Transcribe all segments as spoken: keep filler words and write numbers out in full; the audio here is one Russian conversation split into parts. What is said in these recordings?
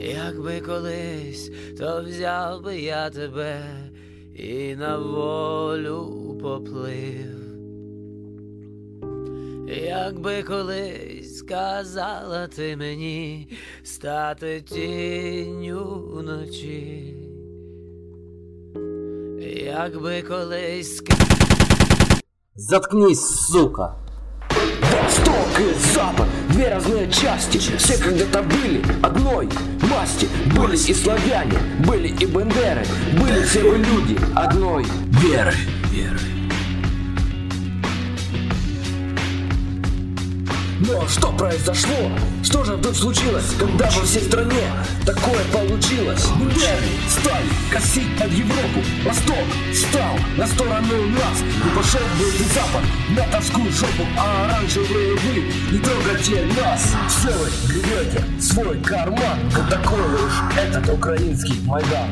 Якби колись, то взяв би я тебе і на волю поплив. Якби колись сказала ти мені стати тінню вночі. Якби колись... Заткнись, сука! Восток и Запад, две разные части. Все когда-то были одной масти. Были и славяне, были и бандеры. Были все вы люди одной веры. Веры. Но что произошло? Что же вдруг случилось, когда во всей стране такое получилось? Бандеры стали косить под Европу. Восток стал на сторону нас. И пошел был и Запад на тоскую жопу. А оранжевые вы, не трогайте нас. Все вы гребете свой карман. Вот такой уж этот украинский Майдан.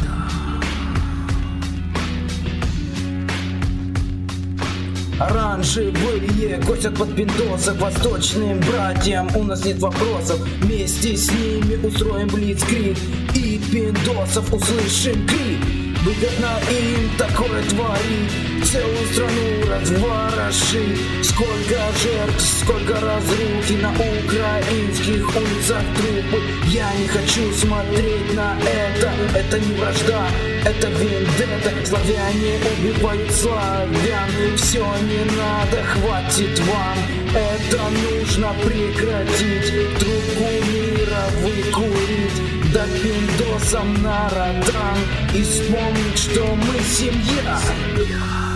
Оранжевые косят под пиндосов восточным братьям, у нас нет вопросов. Вместе с ними устроим блицкриг и пиндосов услышим крик. Выгодно им такое творить, целую страну разворошить. Сколько жертв, сколько разрухи на украинских улицах трупы. Я не хочу смотреть на это, это не вражда, это вендетта. Славяне убивают славян, все не надо, хватит вам. Это нужно прекратить, трубку мира выкурить. Да пиндосам на родан и вспомнить, что мы семья.